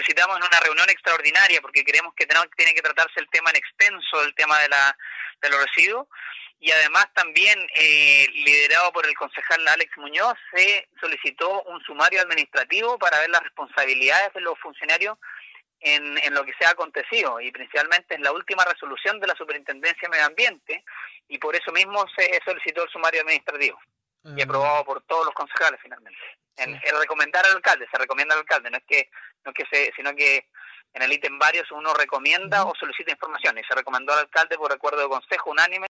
solicitamos en una reunión extraordinaria porque creemos que tiene que tratarse el tema en extenso, el tema de los residuos, y además también, liderado por el concejal Alex Muñoz, se solicitó un sumario administrativo para ver las responsabilidades de los funcionarios en lo que se ha acontecido, y principalmente en la última resolución de la Superintendencia de Medio Ambiente, y por eso mismo se solicitó el sumario administrativo, y aprobado por todos los concejales finalmente. Sí. El recomendar al alcalde, se recomienda al alcalde, sino que en el ítem varios uno recomienda o solicita información, y se recomendó al alcalde por acuerdo de consejo unánime